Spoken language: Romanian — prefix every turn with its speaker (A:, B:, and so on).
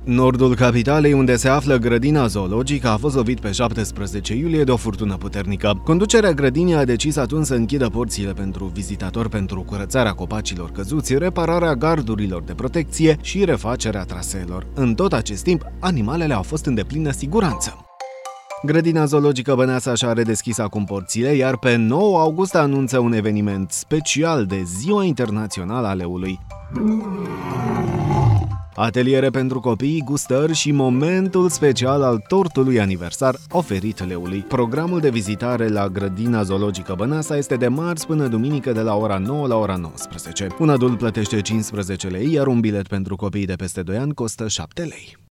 A: Nordul capitalei, unde se află grădina zoologică, a fost lovit pe 17 iulie de o furtună puternică. Conducerea grădinii a decis atunci să închidă porțile pentru vizitatori pentru curățarea copacilor căzuți, repararea gardurilor de protecție și refacerea traseelor. În tot acest timp, animalele au fost în deplină siguranță. Grădina zoologică Băneasa și-a redeschis acum porțile, iar pe 9 august anunță un eveniment special de Ziua Internațională a Leului. Ateliere pentru copii, gustări și momentul special al tortului aniversar oferit leului. Programul de vizitare la grădina zoologică Băneasa este de marți până duminică de la ora 9 la ora 19. Un adult plătește 15 lei, iar un bilet pentru copii de peste 2 ani costă 7 lei.